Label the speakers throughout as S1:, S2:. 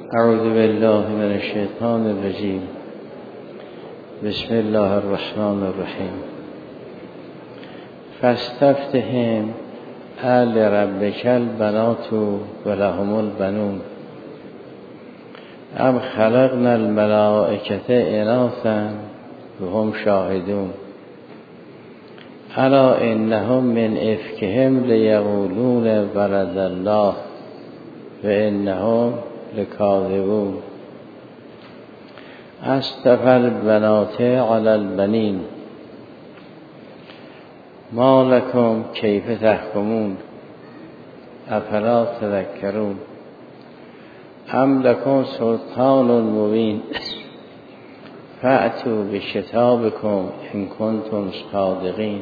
S1: اعوذ بالله من الشیطان الرجیم. بسم الله الرحمن الرحیم. فاستفتهم لربک البنات ولهم البنون ام خلقنا الملائکة اناثا وهم شاهدون الا انهم من افکهم لیقولون ولد الله وانهم لکاذبون اصطفى البنات علی البنین ما لکم کیف تحکمون افلا تذکرون ام لکم سلطان مبین فأتوا بکتابکم ان کنتم صادقین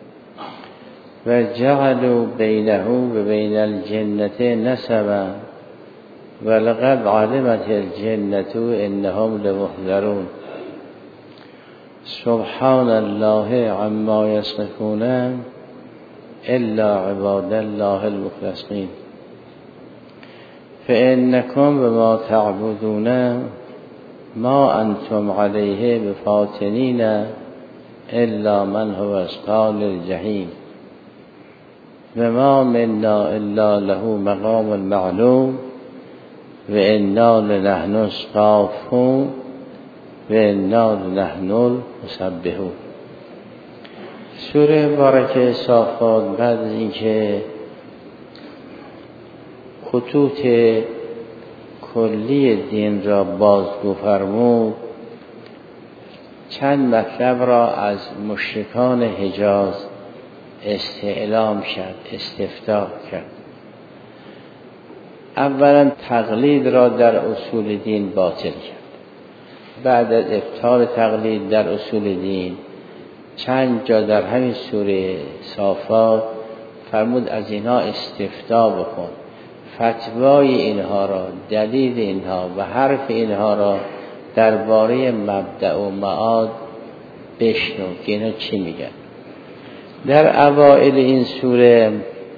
S1: و جعلوا بینه و بین الجنة نسبا ولقد علمت الجنة انهم لمحضرون سبحان الله عما یصفون الا عباد الله المخلصین فانکم بما تعبدون ما انتم علیه بفاتنین الا من هو اصحاب الجحیم و ما منا الا له مقام معلوم و انا لنحن الصافون و انا لنحن المسبحون. سوره مبارکه صافات بعد از اینکه خطوط کلی دین را بازگو فرمود، چند مطلب را از مشرکان حجاز استعلام کرد، استفتاء کرد. اولا تقلید را در اصول دین باطل کرد. بعد از ابطال تقلید در اصول دین چند جا در همین سوره صافات فرمود از اینها استفتاء بکن، فتوای اینها را، دلیل اینها و حرف اینها را درباره مبدأ و معاد بشنو که اینها چی میگن. در اوائل این سوره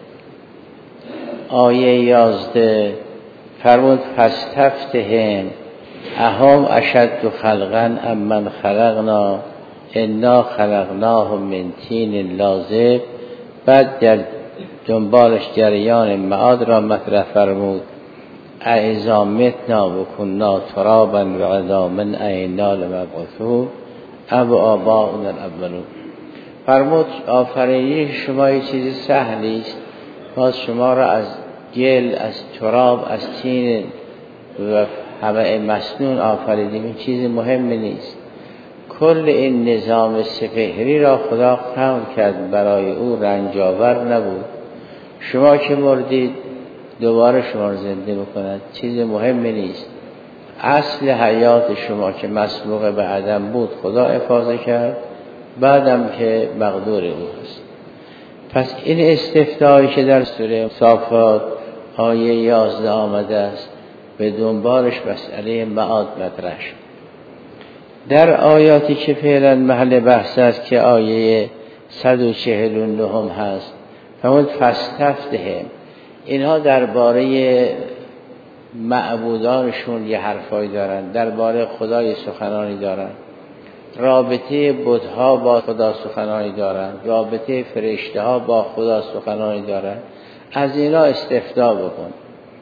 S1: آیه 11 فرمود فاستفتهم اهم اشد خلقا ام من خلقنا انا خلقناهم من طین لازب. بعد در دنبالش جریان معاد را مطرح فرمود اذا متنا و کنا ترابا و عظاما انا لمبعوثون اب آباؤنا الاولون. فرمود آفرینش شما یه چیز سهلی است، باز شما را از گل، از تراب، از طین و همه مسنون آفریدیم. این چیز مهمی نیست. کل این نظام سپهری را خدا خلق کرد، برای او رنجاور نبود. شما که مردید دوباره شما را زنده بکند چیز مهمی نیست. اصل حیات شما که مسبوق به عدم بود خدا افاضه کرد، بعدم که مقدور او هست. پس این استفتایی که در سوره صافات آیه 11 آمده است به دنبالش مسئله معاد مطرح شد. در آیاتی که فعلا محل بحث است که آیه 149 هست فرمود فاستفتهم، اینها درباره معبودانشون یه حرفایی دارن، درباره خدای سخنانی دارن، رابطه بت‌ها با خدا سخنانی دارن، رابطه فرشته ها با خدا سخنانی دارن. از اینا استفتاء بکن.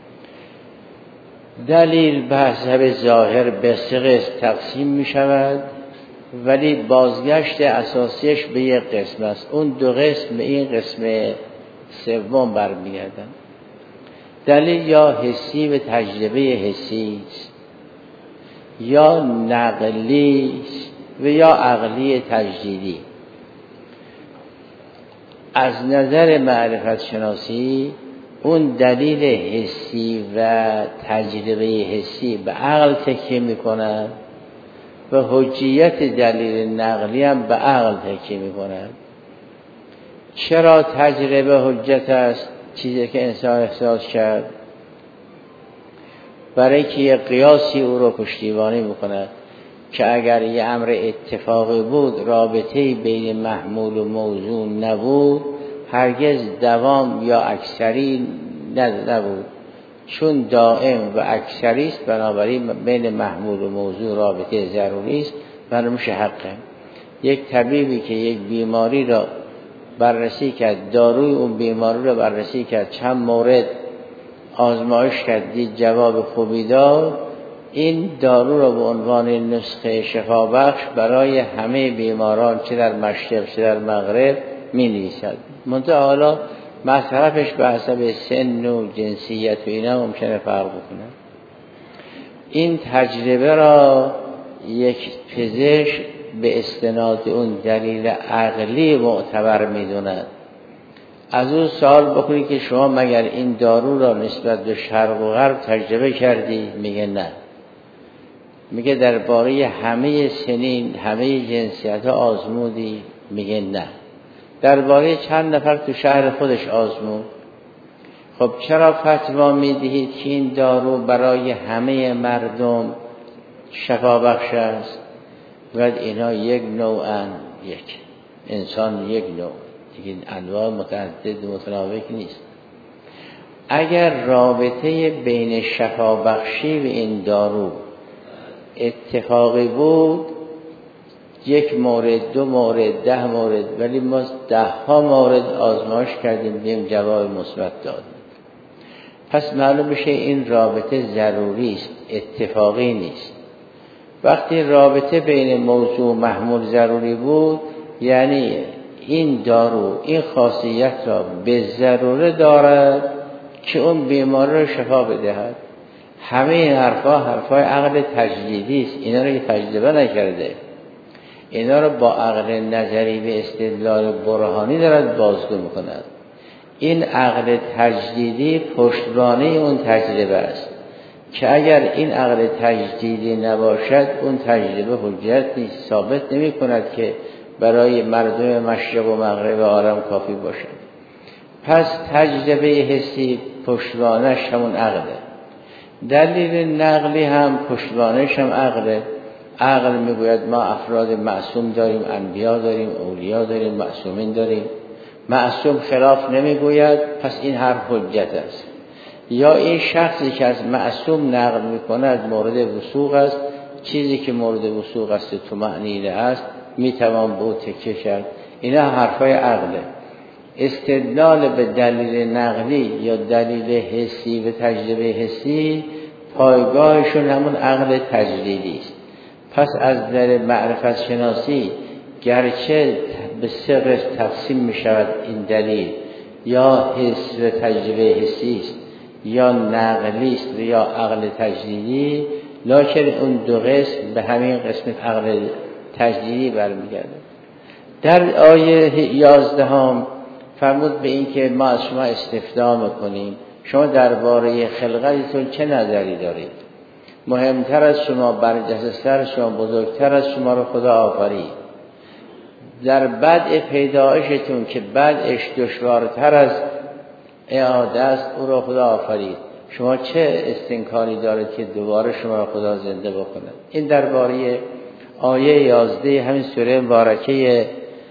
S1: دلیل به حسب ظاهر به سه قسم تقسیم می شود، ولی بازگشت اساسیش به یک قسم است. اون دو قسم به این قسم سوم برمیگردن. دلیل یا حسی به تجربه حسی است، یا نقلی است و یا عقلی تجدیدی. از نظر معرفت شناسی اون دلیل حسی و تجربه حسی به عقل تکیه میکنند و حجیت دلیل نقلی هم به عقل تکیه میکنند. چرا تجربه حجت است؟ چیزی که انسان احساس کرد، برای که یه قیاسی او رو پشتیبانی میکند که اگر یه امر اتفاقی بود، رابطه‌ای بین محمول و موضوع نبود، هرگز دوام یا اکثری نبود. چون دائم و اکثری است، بنابراین بین محمول و موضوع رابطه ضروری است و میشه حقه. یک طبیبی که یک بیماری را بررسی کرد، داروی اون بیماری را بررسی کرد، چند مورد آزمایش کرد، دید جواب خوبی داد، این دارو را به عنوان نسخه شفابخش برای همه بیماران چه در مشرق چه در مغرب می‌نویسد. منتها حالا مصرفش به حسب سن و جنسیت و اینا ممکنه فرق بکنه. این تجربه را یک پزشک به استناد اون دلیل عقلی معتبر می‌دوند. از اون سوال بکنید که شما مگر این دارو را نسبت به شرق و غرب تجربه کردی؟ میگه نه. میگه درباره همه سنین همه جنسیت ها آزمودی؟ میگه نه. درباره چند نفر تو شهر خودش آزمود. خب چرا فتوا میدهید که این دارو برای همه مردم شفا بخش است؟ باید اینا یک نوعن، یک انسان یک نوع، دیگه انواع متعدد متناوب نیست. اگر رابطه بین شفا بخشی و این دارو اتفاقی بود، یک مورد، دو مورد، 10 مورد، ولی ما 10 مورد آزمایش کردیم دیم جواب مثبت دادیم. پس معلوم میشه این رابطه ضروری است، اتفاقی نیست. وقتی رابطه بین موضوع و محمول ضروری بود، یعنی این دارو این خاصیت را به ضروره دارد که اون بیماری را شفا بدهد. همه این حرفای عقل تجدیدی است. اینا رو تجربه نکرده، اینا رو با عقل نظری به استدلال برهانی دارد بازگو میکند. این عقل تجدیدی پشتوانه اون تجربه است که اگر این عقل تجدیدی نباشد اون تجربه حجت نیست، ثابت نمی کند که برای مردم مشرق و مغرب عالم کافی باشد. پس تجربه حسی پشتوانش همون عقله. دلیل نقلی هم پشتوانش هم عقله. عقل میگوید ما افراد معصوم داریم، انبیا داریم، اولیا داریم، معصومین داریم. معصوم خلاف نمیگوید، پس این حرف حجت است. یا این شخصی که از معصوم نقل میکند مورد وثوق است، چیزی که مورد وثوق است طمأنینه است، میتوان به او تکیه کرد. اینا حرفای عقله. استدلال به دلیل نقلی یا دلیل حسی و تجربه حسی پایگاهشون همون عقل تجدیدی است. پس از نظر معرفت شناسی گرچه به سه قسم تقسیم می شود این دلیل، یا حس و تجربه حسی است یا نقلی است یا عقل تجدیدی، لکن اون دو قسم به همین قسم عقل تجدیدی برمیگرده. در آیه 11 فرمود به این که ما از شما استفدا میکنیم، شما درباره خلقتتون چه نظری دارید؟ مهمتر از شما، برجسته‌تر از شما، بزرگتر از شما رو خدا آفرید. در بدء پیدایشتون که بدءش دشوارتر از اعاده است او رو خدا آفرید. شما چه استنکاری دارید که دوباره شما رو خدا زنده بکنه؟ این درباره آیه 11 همین سوره مبارکه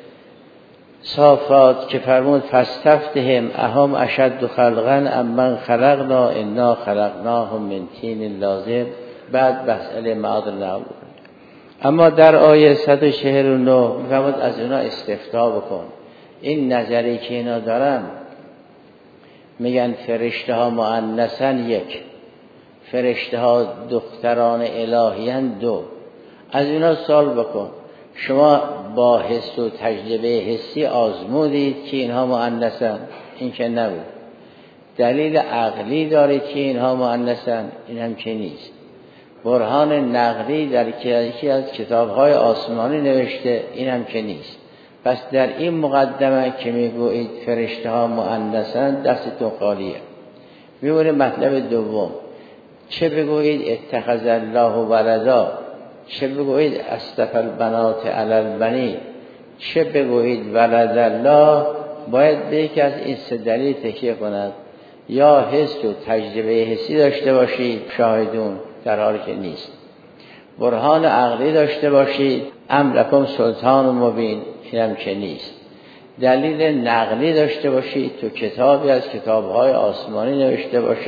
S1: صافات که فرمود فاستفتهم اهم اشد خلقا ام من خلقنا انا خلقناهم من طین لازب. بعد مسئله معاد نبود. اما در آیه 149 فرمود از اونا استفتا بکن. این نظری که اینا دارن میگن فرشته ها مؤنثن 1، فرشته ها دختران الهیان 2. از اینا سوال بکن شما با حس و تجربه حسی آزمودید که اینها مؤنثن؟ این که نبود. دلیل عقلی داره که اینها مؤنثن؟ این هم که نیست. برهان نقلی در یکی از کتاب‌های آسمانی نوشته؟ این هم که نیست. پس در این مقدمه که میگویید فرشته ها مؤنثن دستتون خالیه. میونه مطلب دوم، چه بگویید اتخذ الله ولدا، چه بگویید اصطفى البنات علی البنین، چه بگویید ولد الله، باید به یکی از این سه دلیل تکیه کند. یا حس و تجربه حسی داشته باشید شاهدون، در حالی که نیست. برهان عقلی داشته باشید، ام لکم سلطان مبین، اینم که نیست. دلیل نقلی داشته باشید، تو کتابی از کتابهای آسمانی نوشته باشه،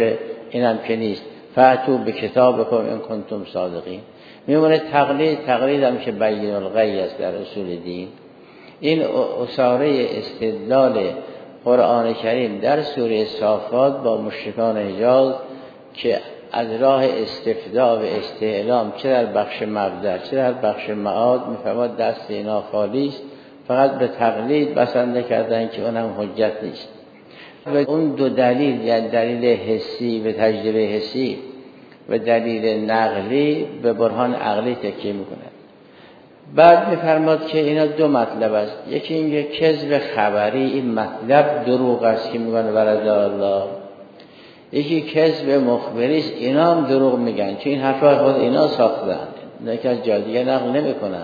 S1: اینم که نیست. فأتوا بکتابکم ان کنتم صادقین. میمونه تقلید هم که بین الغی است در اصول دین. این اساره استدلال قرآن کریم در سوره صافات با مشرکان حجاز که از راه استفداء و استعلام چه در بخش مبدأ چه در بخش معاد میفرماد دست اینا خالی است، فقط به تقلید بسنده کردن که اونم حجت نیست. و اون دو دلیل، یعنی دلیل حسی به تجربه حسی و دلیل نقلی به برهان عقلی تکیه میکنه. بعد میفرماد که اینا دو مطلب است. یکی اینکه کذب خبری، این مطلب دروغ است که میگن ولد الله. یکی کذب مخبری است، اینا هم دروغ میگن چون این حرفا خود اینا ساختن، نه که از جای دیگه نقل نمیکنن.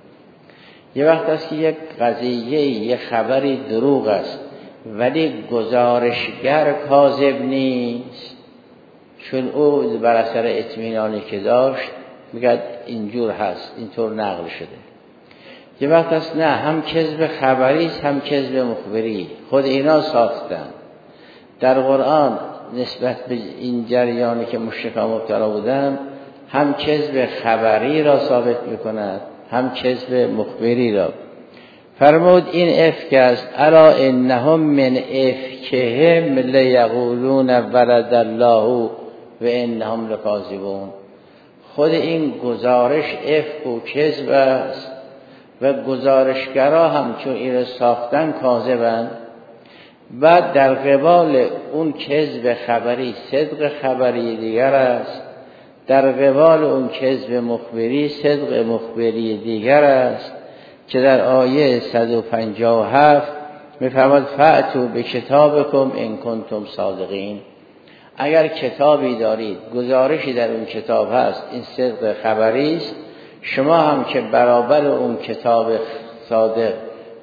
S1: یه وقت است که یک قضیه یک خبری دروغ است ولی گزارشگر کاذب نیست، چون او بر اثر اطمینانی که داشت میگه اینجور هست، اینطور نقل شده. یه وقت است نه، هم کذب خبری است هم کذب مخبری، خود اینا ساختن. در قرآن نسبت به این جریانی که مشرکان مبتلا بودن هم کذب خبری را ثابت میکند هم کذب مخبری را. فرمود این افک است، الا انهم من افکهم لیقولون ولد الله و انهم لکاذبون. خود این گزارش افک و کذب است و گزارشگرا هم چون این ساختن کاذبند. بعد در قبال اون کذب خبری صدق خبری دیگر است، در قبال اون کذب مخبری صدق مخبری دیگر است که در آیه 157 می‌فرماد فأتوا بکتابکم ان کنتم صادقین. اگر کتابی دارید، گزارشی در اون کتاب هست، این صدق خبری است، شما هم که برابر اون کتاب صادق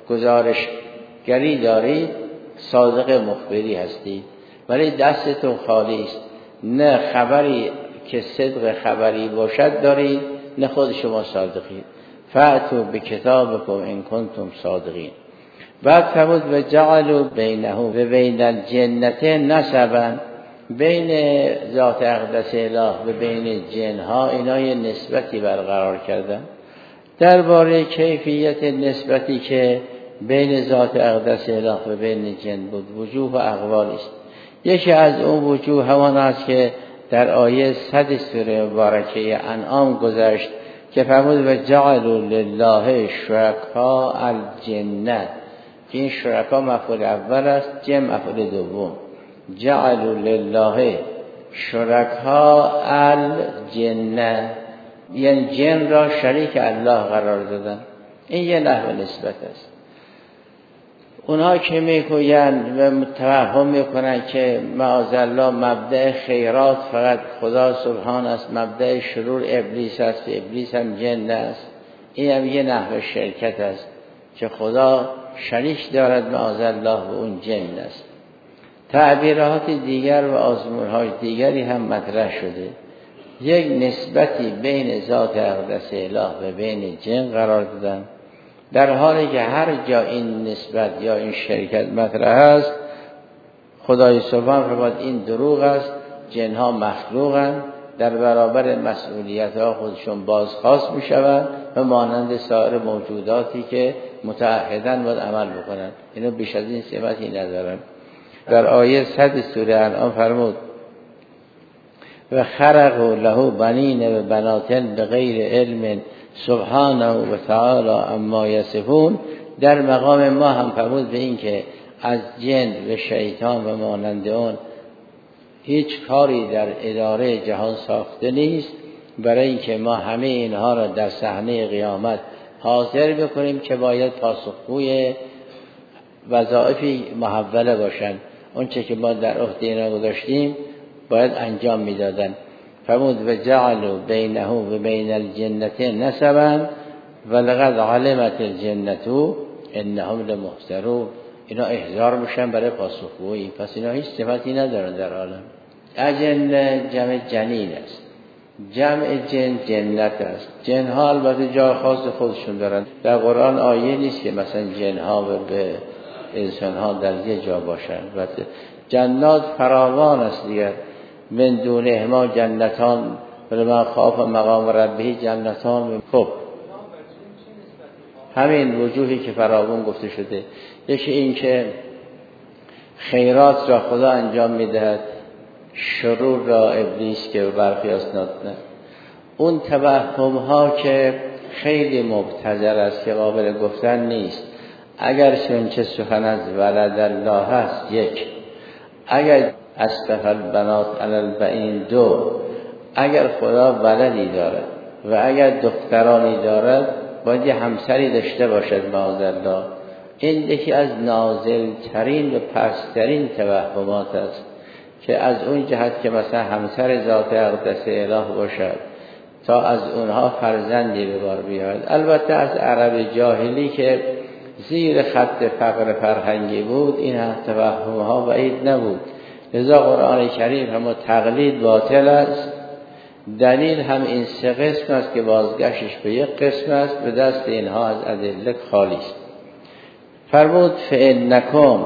S1: گزارشگری دارید، صادق مخبری هستید، ولی دستتون خالی است. نه خبری که صدق خبری باشد دارید، نه خود شما صادقید. فأتوا بکتابکم ان کنتم صادقین. بعد فرمود و جعلوا بینه و بین الجنة نسبا، بین ذات اقدس اله و بین جنها اینا یه نسبتی برقرار کردن. درباره کیفیت نسبتی که بین ذات اقدس اله و بین جن بود وجوه و اقوال است. یکی از اون وجوه همان است که در آیه 100 سوره مبارکه انعام گذشت که فرمود و جعلوا لله شرکاء الجنة، که این شرکا مفعول اول است، جن مفعول دوم. جعلوا لله شرکاء الجنة، یعنی جن را شریک الله قرار دادن. این یه نحو نسبت است. اونها که میگویند و متوهم میکنند که معاذالله مبدأ خیرات فقط خدا سبحان است، مبدأ شرور ابلیس است، ابلیس هم جن است، این هم یه نحو شرکت است که خدا شریک دارد معاذالله و اون جن است. تعبیرات دیگر و آزمون‌های دیگری هم مطرح شده. یک نسبتی بین ذات اقدس اله و بین جن قرار دادن، در حالی که هر جا این نسبت یا این شرکت مطرح است خدای سبحان فرمود این دروغ است، جنها مخلوقند، در برابر مسئولیت ها خودشون بازخواست می شوند و مانند سایر موجوداتی که متعهدن باید عمل بکنند. اینو بیش از این سمتی ندارن. در آیه 100 سوره انعام فرمود و خرقوا له بنین و بناتن بغیر علم سبحانه و تعالی اما یصفون. در مقام ما هم فرمود به این که از جن و شیطان و مانند اون هیچ کاری در اداره جهان ساخته نیست، برای اینکه ما همه اینها را در صحنه قیامت حاضر بکنیم که باید پاسخگوی وظایفی محوله باشند. اون چه که ما در عهده اینا گذاشتیم باید انجام میدادن. فرمود و جعلوا بینه و بین الجنة نسبا ولقد علمت الجنة انهم لمحضرون. اینا احضار میشن برای پاسخگویی، پس اینا هیچ صفتی ندارن در عالم. اجنه جمع جنین است، جمع جن جنت است. جنها البته جای خاص خودشون دارن. در قرآن آیه نیست که مثلا جنها به انسانها در یه جا باشن. البته جنات فراوان است دیگر. من دونهما جنتان ولمن خاف مقام ربه جنتان. خب همین وجوهی که فراوان گفته شده. یکی این که خیرات را خدا انجام میدهد، شرور را ابلیس که برخی اسناد نه. اون توهم ها که خیلی مبتذل است که قابل گفتن نیست. اگر چه سخن از ولد الله هست، یک، اگر استفل بنات علی البنین، دو، اگر خدا ولدی دارد و اگر دخترانی دارد باید یه همسری داشته باشد معاذالله. این یکی از نازل ترین و پسترین توهمات است که از اون جهت که مثلا همسر ذات اقدس اله باشد تا از اونها فرزندی به بار بیاید. البته از عرب جاهلی که زیر خط فقر فرهنگی بود این توهمها بعید نبود. لذا قرآن کریم هم تقلید باطل است. دلیل هم این سه قسم است که بازگشتش به یک قسم است، به دست اینها از ادله خالی است. فرمود فإنکم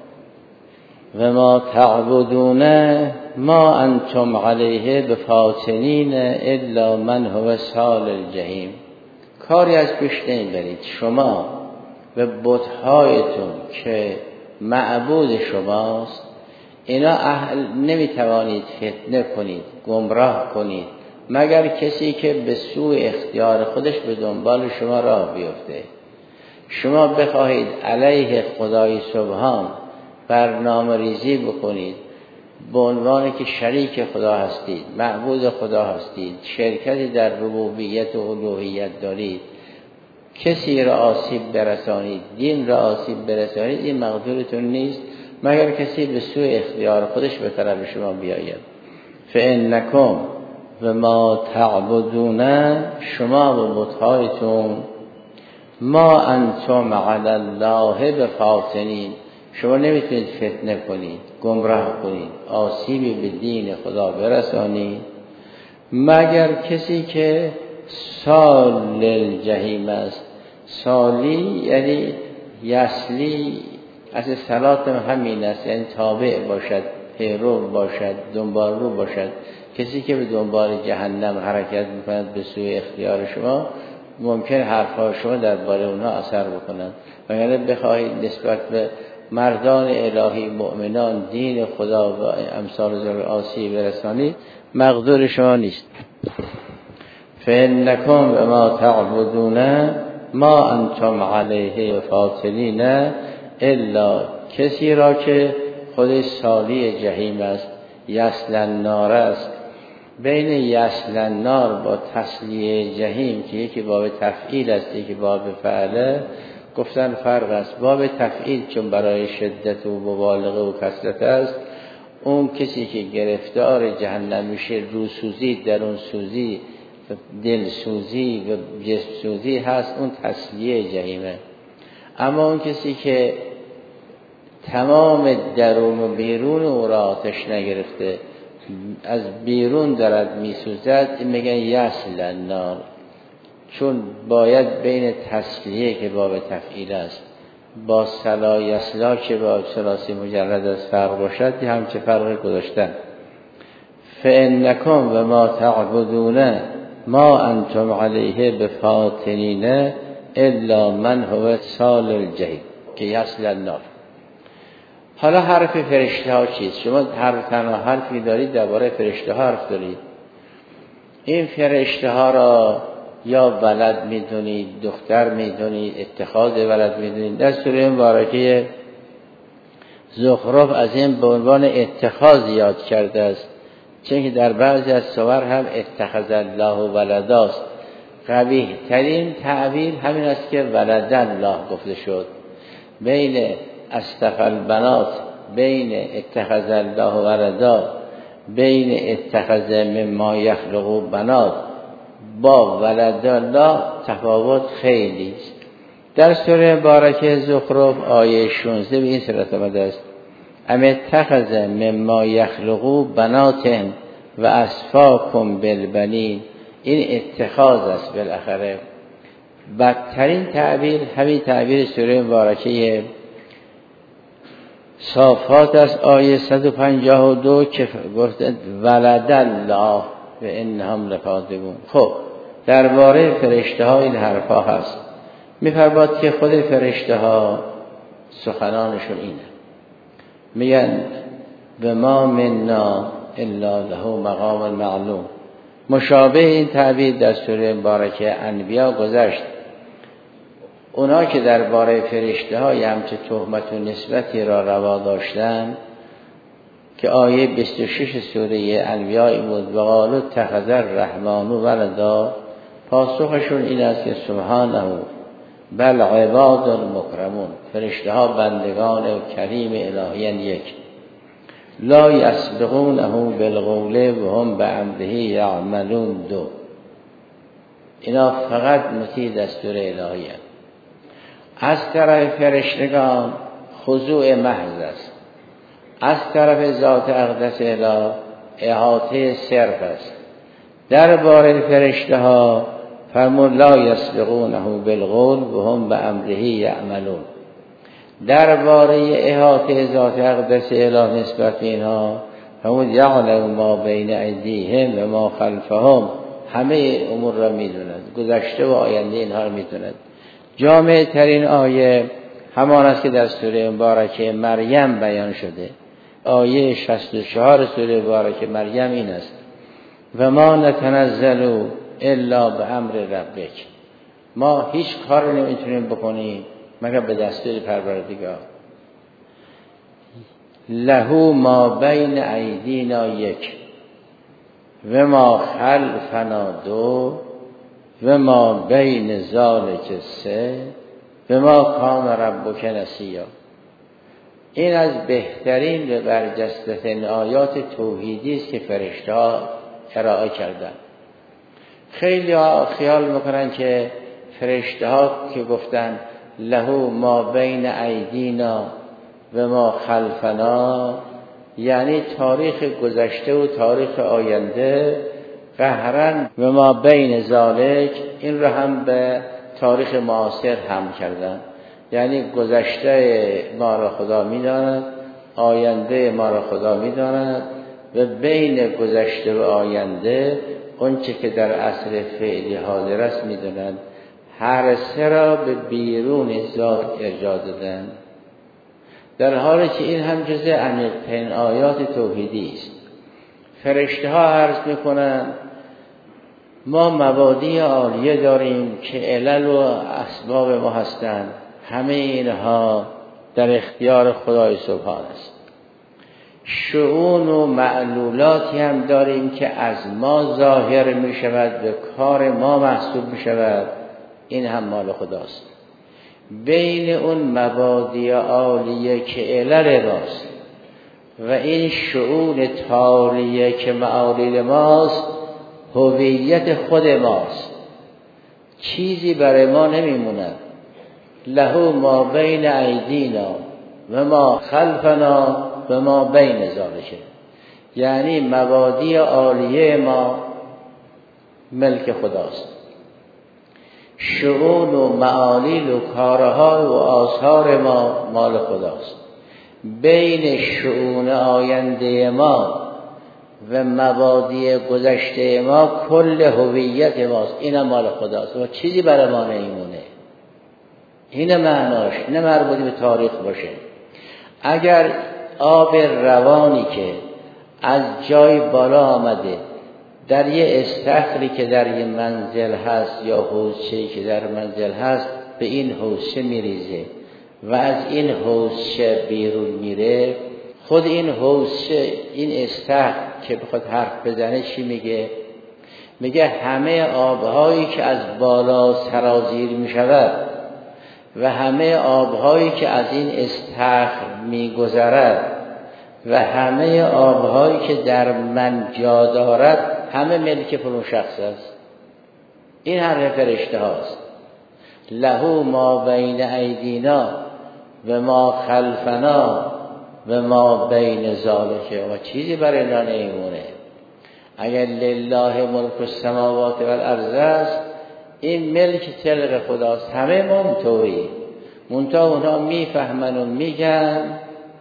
S1: و ما تعبدون ما انتم علیه بفاتنین الا من هو صال الجحیم. کاری از پیش نمیبرید شما و بت‌هایتون که معبود شماست، اینا نمیتوانید فتنه کنید، گمراه کنید، مگر کسی که به سوی اختیار خودش به دنبال شما راه بیفته. شما بخواهید علیه خدای سبحان برنامه ریزی بکنید به عنوان که شریک خدا هستید، معبود خدا هستید، شرکتی در ربوبیت و الوهیت دارید، کسی را آسیب برسانید، دین را آسیب برسانید، این مقدورتون نیست مگر کسی به سوی اختیار خودش به طرف شما بیاید. فإنکم و ما تعبدون، شما و بت‌هایتون، ما انتم علی الله بفاتنین، شما نمیتونید فتنه کنید، گمراه کنید، آسیبی به دین خدا برسانید مگر کسی که سال الجحیم است. سالی یعنی یسلی، از صلات همین است، یعنی تابع باشد، پیرو باشد، دنبال رو باشد. کسی که به دنبال جهنم حرکت میکند به سوی اختیار شما، ممکن حرفها شما درباره اونها اثر بکنند. وگرنه بخواهید نسبت به مردان الهی مؤمنان دین خدا و امثال ذل آسی برسانید، مقدور شما نیست. فإنکم و ما تعبدون ما انتم علیه فاتنین الا، کسی را که خود سالی جهیم است، یصل النار است. بین یصل النار با تسلیه جهیم که یکی باب تفعیل است یکی باب فعله، گفتن فرق است. باب تفعیل چون برای شدت و مبالغه و کثرت است، اون کسی که گرفتار جهنم میشه روسوزی، درون سوزی، دل سوزی و جسم سوزی هست، اون تسلیه جهیمه. اما اون کسی که تمام درون و بیرون او را آتش نگرفته، از بیرون دارد میسوزد، این میگن یصل النار. چون باید بین تسلیه که باب تفعیل است با صلا یصلا که با ثلاثی مجرد از فرق باشد، یه همچه فرق گذاشتن. فإنکم و ما تعبدون ما انتم علیه بفاتنین الا من هو صال الجحیم که یصل النار. حالا حرف فرشته ها چیست؟ شما تنها حرفی دارید درباره فرشته ها حرف دارید. این فرشته ها را یا ولد میدونید، دختر میدونید، اتخاذ ولد میدونید. در سوره مبارکه زخرف از این به عنوان اتخاذ یاد کرده است، چون که در بعضی از سور هم اتخذ الله ولداست. قبیح ترین تعبیر همین است که ولد الله گفته شد. بین استفل بنات، بین اتخذ الله ولدا، بین اتخذ مما یخلق بنات با ولد الله تفاوت خیلی است. در سوره مبارکه زخرف آیه 16 به این صورت آمده است: ام اتخذ مما یخلق بنات و اصفاکم بالبنین. این اتخاذ است. بالاخره بدترین تعبیر همین تعبیر سوره مبارکه صافات از آیه 152 که گفته ولد الله و انهم لکاذبون. خب درباره فرشته ها این حرفا هست. میفرماد که خود فرشته ها سخنانشون اینه، میگن و ما منا الا له مقام معلوم. مشابه این تعبیر در سوره مبارکه انبیا گذشت. اونا که درباره فرشته ها همچه تهمت و نسبتی را روا داشتن که آیه 26 سوره انبیا بود و قالوا اتخذ الرحمن ولدا، پاسخشون این است که سبحانه بل عباد مکرمون، فرشته ها بندگان کریم الهی یک، لا یسبقونه بالقول و هم بامره یعملون. دو اینا فقط مطیع دستور الهی هست. از طرف فرشتگان خضوع محض است، از طرف ذات اقدس اله احاطه صرف است. درباره فرشته ها فرمود لا یسبقونه بالقول و هم بامره یعملون. درباره احاطه ذات اقدس اله نسبت اینها فرمود یعلم ما بین ایدیهم و ما خلفهم، همه امور را میدوند، گذشته و آینده اینها را میدوند. جامع ترین آیه همان است که در سوره مبارکه مریم بیان شده. آیه 64 سوره مبارکه مریم این است و ما نتنزل الا بامر ربک، ما هیچ کار نمیتونیم بکنیم مگر به دستور پروردگار. له ما بین ایدینا یک و ما خلفنا دو و ما بین ذالک سه و ما کان ربک نسیا. این از بهترین و برجسته‌ترین آیات توحیدی است که فرشته‌ها ارائه کردند. خیلی ها خیال میکنن که فرشته‌ها که گفتن له ما بین ایدینا و ما خلفنا یعنی تاریخ گذشته و تاریخ آینده، قهرن و ما بین ذالک این را هم به تاریخ معاصر هم کردن، یعنی گذشته ما را خدا می‌داند، آینده ما را خدا می‌داند و بین گذشته و آینده اونچه که در عصر فعلی حاضر است می‌داند. هر سه را به بیرون ذات ارجاع دادن، در حالی که این هم جزء عمیق‌ترین آیات توحیدی است. فرشته ها عرض می‌کنند ما مبادی عالیه داریم که علل و اسباب ما هستند، همه اینها در اختیار خدای سبحان است. شؤون و معلولاتی هم داریم که از ما ظاهر می شود به کار ما محسوب می شود، این هم مال خداست. بین اون مبادی عالیه که علل ماست و این شؤون تالیه که معالیل ماست هویت خود ماست، چیزی برای ما نمیموند. له ما بین ایدینا و ما خلفنا و ما بین ذالک، یعنی مبادی عالیه ما ملک خداست، شؤون و معالیل و کارها و آثار ما مال خداست. بین شؤون آینده ما و مبادی گذشته ما کل هویت ماست، این مال خداست و چیزی برای ما نمیمونه. این معناش نه مربوطی به تاریخ باشه. اگر آب روانی که از جای بالا آمده در یه استخری که در یه منزل هست یا حوضچه‌ای که در منزل هست به این حوضچه میریزه و از این حوضچه بیرون میره، خود این حوضچه این استخر که بخواد حرف بزنه چی میگه؟ میگه همه آبهایی که از بالا سرازیر میشود و همه آبهایی که از این استخر میگذرد و همه آبهایی که در من جا دارد همه ملک فلان شخص است. این حرف فرشته هاست. له ما بین ایدینا و ما خلفنا و ما بین ذالک، و چیزی برای اینا نمیمونه. اگر لله ملک السماوات و الارض است، این ملک تلق خداست، همه منطوری منطقه اونا میفهمن و میگن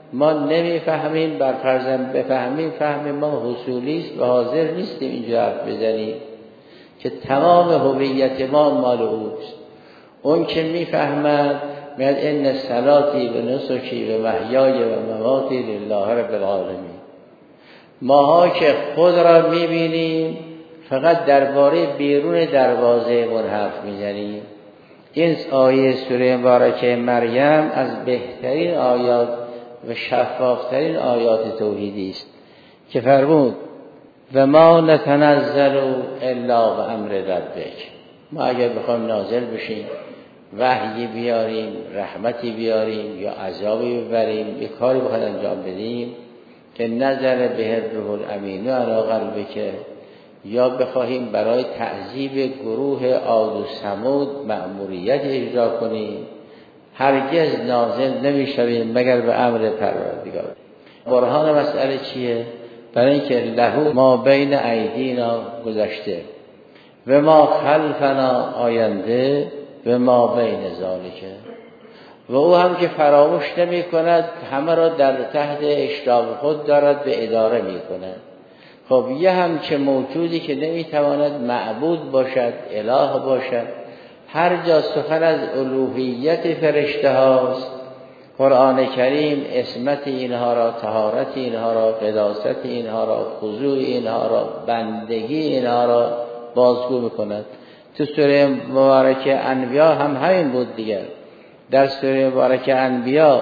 S1: ما نمیفهمیم، بر فرضم بفهمیم فهم ما حصولی است و حاضر نیستیم اینجا حرف بزنیم که تمام هویت ما مال اوست. اون که میفهمد میاد ان صلاتی و نسکی و محیای و مماتی لله رب العالمین. ماها که خود را میبینیم فقط درباره بیرون دروازه من حرف میزنیم. این آیه سوره مبارکه مریم از بهترین آیات و شفافترین آیات توحیدی است که فرمود و ما نتنزل الا بامر ربک. ما اگر بخوایم نازل بشیم، وحی بیاریم، رحمتی بیاریم یا عذابی ببریم، یک کاری بخوایم انجام بدیم که نزل به الروح الامین علی قلبک، یا بخواهیم برای تعذیب گروه عاد و ثمود مأموریت اجرا کنیم، هرگز نازل نمیشویم مگر به امر پروردگار. برهان مسئله چیه؟ برای اینکه له ما بین ایدینا گذشته و ما خلفنا آینده و ما بین ذالکه، و او هم که فراموش نمی کند، همه را در تحت اشراف خود دارد به اداره می کند. خب یه هم که موجودی که نمیتواند معبود باشد، اله باشد، هر جا سخن از الوهیت فرشته هاست، قرآن کریم عصمت اینها را، طهارت اینها را، قداست اینها را، خضوع اینها را، بندگی اینها را بازگو میکند. تو سوره مبارکه انبیا هم همین بود دیگر. در سوره مبارکه انبیا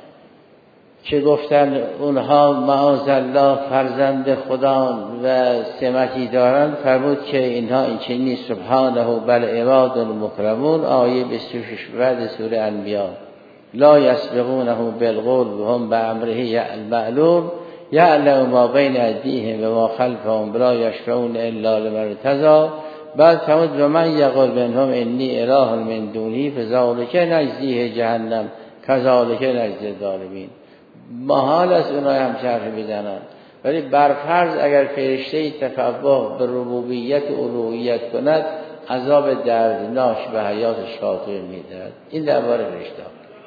S1: که گفتن اونها معاذالله فرزند خدا و سمتی دارن، فرمود که اینها این چنین نیست، سبحانه بل عباد مکرمون، آیه 26 بعد سوره انبیا. لا یسبقونه بالقول و هم بامره معلوم یعلم ما بین ایدیهم و ما خلفهم ولا یشفعون الا لمن ارتضی. بعد فرمود و من یقول منهم انی اله من دونی فذلک نجزیه جهنم کذالک نجزی الظالمین. محال است اونها هم شرح بزنن، ولی برفرض اگر فرشته تفوه به ربوبیت و الوهیت کند، عذاب دردناک به حیاتش خاتمه میدهد. این درباره فرشته.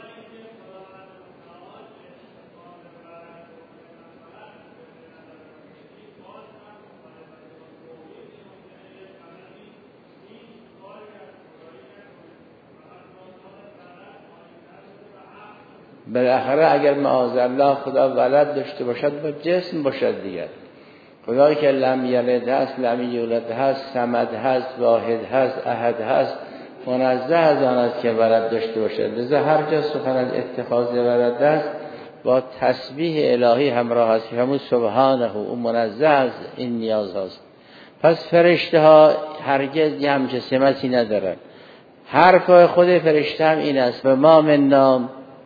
S1: بالاخره اگر معاذالله خدا ولد داشته باشد با جسم باشد دیگر. خدایی که لم یلد هست، لم یولد هست، صمد هست، واحد هست، احد هست، منزه از آن است که ولد داشته باشد. لذا هر جا سخن از اتخاذ ولد است با تسبیح الهی همراه است، همون سبحانه، اون منزه از این نیاز هست. پس فرشته ها هرگز یه همچه سمتی ندارن. حرف خود فرشته هم این است و ما منا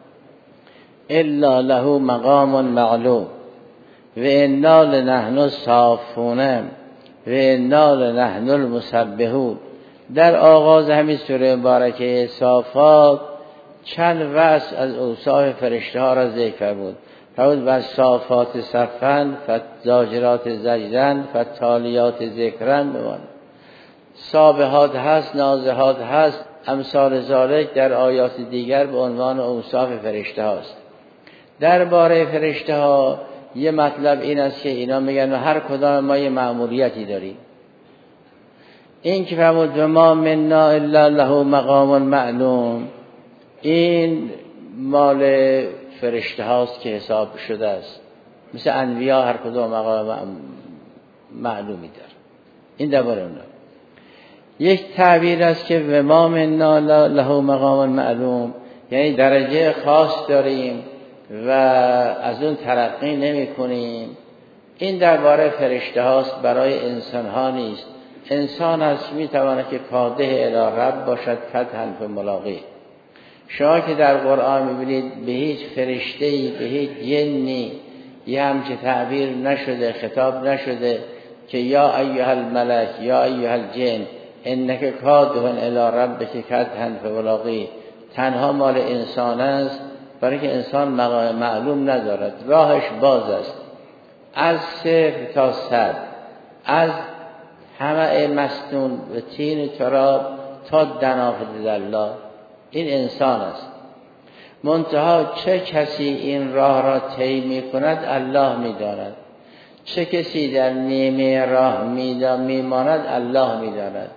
S1: الا له مقام معلوم و انا لنحن صافون و انا لنحن المسبحون. در آغاز همین سوره مبارکه صافات چند وصف از اوصاف فرشته ها را ذکر فرمود. فرمود و صافات صفا فزاجرات زجرا فتالیات ذکرا. سابحات هست، نازحات هست، امثال ذالک در آیات دیگر به عنوان اوصاف فرشته هاست. درباره فرشته ها یه مطلب این است که اینا میگن هر کدام ما یه مأموریتی داریم. این که فرمود و ما منا الا له مقام معلوم، این مال فرشته هاست که حساب شده است. مثل انبیا هر کدام مقام معلومی دار. این درباره اونا. یک تعبیر است که و ما منا له مقام معلوم، یعنی درجه خاص داریم و از اون ترقی نمی کنیم. این درباره فرشته هاست، برای انسان ها نیست. انسان هست می تواند که کاده الی رب باشد فتحا فی ملاقی. شما که در قرآن می بینید به هیچ فرشته‌ای، به هیچ جنی یه همچه تعبیر نشده، خطاب نشده که یا ایها الملک یا ایها الجن انک کادح الی ربک فتحا فی ملاقی. تنها مال انسان است، برای که انسان معلوم ندارد، راهش باز است از 0 تا 100، از همه مسنون و تین تراب تا دنافذ الله. این انسان است. منتها چه کسی این راه را طی می‌کند الله می‌داند، چه کسی در نیمه راه می‌ماند الله می‌داند.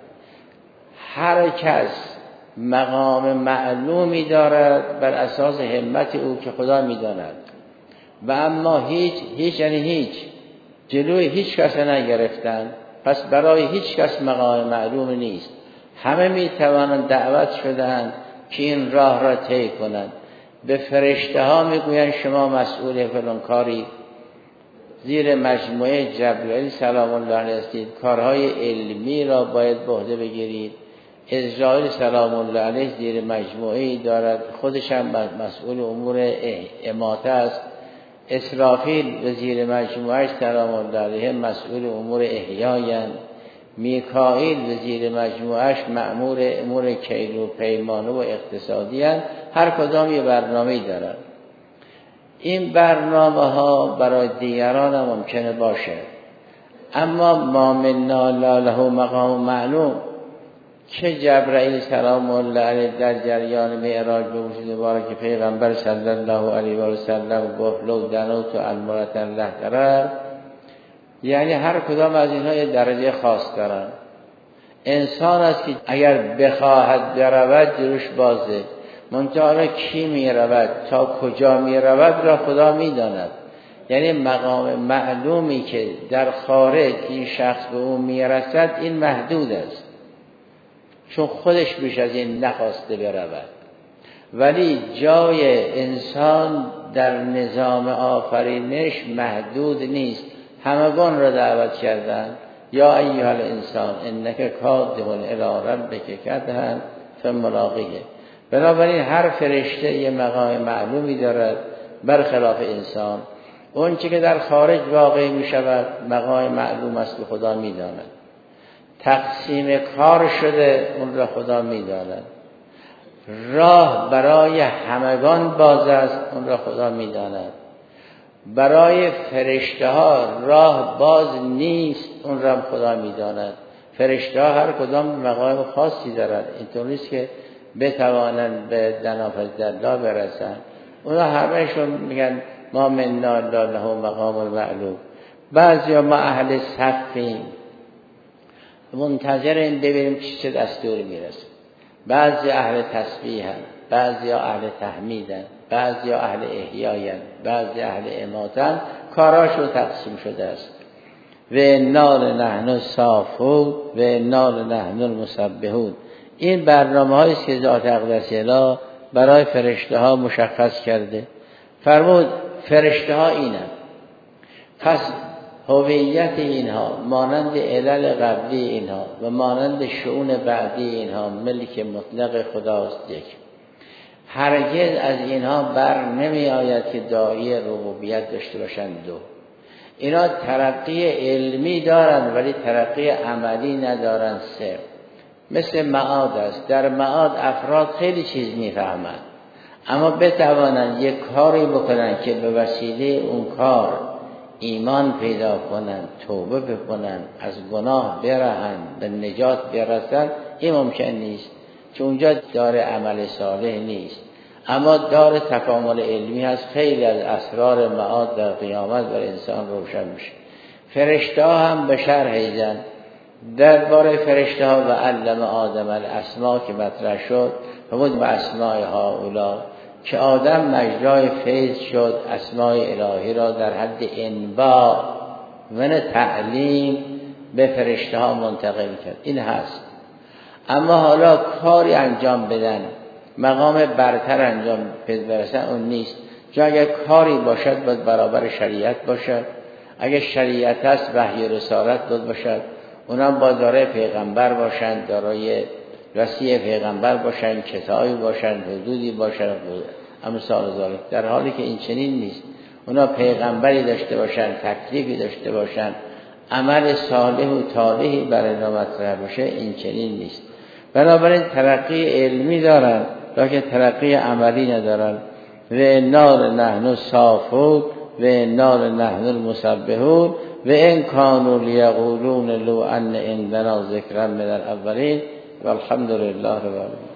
S1: هر کس مقام معلومی دارد بر اساس همت او که خدا می‌داند. و اما هیچ یعنی هیچ جلوی هیچ کس نگرفتند، پس برای هیچ کس مقام معلوم نیست. همه می‌توانند دعوت شدند که این راه را طی کنند. به فرشته ها میگویند شما مسئول فلان کاری، زیر مجموعه جبرئیل سلام الله علیه هستید، کارهای علمی را باید به عهده بگیرید. اسرائیل سلام الله علیه زیر مجموعه‌ای دارد، خودش هم مسئول امور اماته است. اسرافیل به زیر مجموعه‌اش سلام الله علیه مسئول امور احیایند. میکائیل به زیر مجموعه‌اش مأمور امور کیل و پیمانه و اقتصادی هستند. هر کدام یه برنامه‌ای دارند. این برنامه‌ها برای دیگران هم ممکنه باشه، اما ما منا لا له مقام معلوم که جبرئیل سلام الله علیه در جریان معراج به وجود مبارک پیغمبر صلی الله علیه و سلم گفت لو دنوت المرة الله قرار، یعنی هر کدام از اینها یه درجه خاص دارن. انسان است که اگر بخواهد برود جلوش بازه، منتها کی می رود تا کجا می رود را خدا می داند. یعنی مقام معلومی که در خارج این شخص به اون می رسد این محدود است، چون خودش بیش از این نخواسته برود. ولی جای انسان در نظام آفرینش محدود نیست، همگان را دعوت کردند یا ایها الانسان انک کادح الی ربک کدحا فملاقیه. بنابراین هر فرشته یه مقام معلومی دارد برخلاف انسان. اون چی که در خارج واقع می شود مقام معلوم است که خدا می داند. تقسیم کار شده اون را خدا می داند. راه برای همگان باز است اون را خدا می داند. برای فرشته ها راه باز نیست اون را خدا می داند. فرشته ها هر کدام مقام خاصی دارد، اینطور نیست که بتوانند به دنافذ الله برسند. اونا همهشون میگن ما منا لا له مقام معلوم. بعضی ما اهل صفیم منتظریم ببینیم چه دستوری میرسه. بعضی اهل تسبیح هستند، بعضی اهل تحمید هستند، بعضی اهل احیای هستند، بعضی اهل اماته هستند. کاراشون تقسیم شده است. و انا لنحن صافون و انا لنحن المسبحون. این برنامه‌هایی است که ذات اقدس اله برای فرشته ها مشخص کرده. فرمود فرشته ها اینند، پس هویت اینها مانند علل قبلی اینها و مانند شؤون بعدی اینها ملک مطلق خداست. یک، هرگز از اینها بر نمی آید که داعی ربوبیت داشته باشند. دو، اینا ترقی علمی دارند ولی ترقی عملی ندارند. سه، مثل معاد است. در معاد افراد خیلی چیز میفهمند، اما بتوانند یک کاری بکنند که به وسیله اون کار ایمان پیدا کنند، توبه بکنند، از گناه برهند، به نجات برسند، این ممکن نیست، چون اونجا دار عمل صالح نیست. اما دار تکامل علمی هست. خیلی از اسرار معاد در قیامت بر انسان روشن میشه. فرشته ها هم به شرح ایزن درباره فرشته ها و علم آدم الاسما که مطرح شد فرمود به اسماء هؤلاء که آدم مجرای فیض شد، اسماء الهی را در حد انباء و تعلیم به فرشته ها منتقل کرد. این هست. اما حالا کاری انجام بدن، مقام برتر انجام برسن، اون نیست. چون اگر کاری باشد باید برابر شریعت باشد. اگر شریعت هست وحی رسالت داد باشد. اونا با دارای پیغمبر باشند، دارای رسی پیغمبر باشند، کتابی باشند، حدودی باشند، امثال ذالک. در حالی که این چنین نیست. اونا پیغمبری داشته باشند، تکلیفی داشته باشند، عمل صالح و طالحی برای اینا مطرح باشه، این چنین نیست. بنابراین ترقی علمی دارن لیکن ترقی عملی ندارن. و انا لنحن صافون و انا لنحن المسبحون و ان كانوا لیقولون لو ان عندنا ذکرا من الاولین والحمد لله رب العالمین.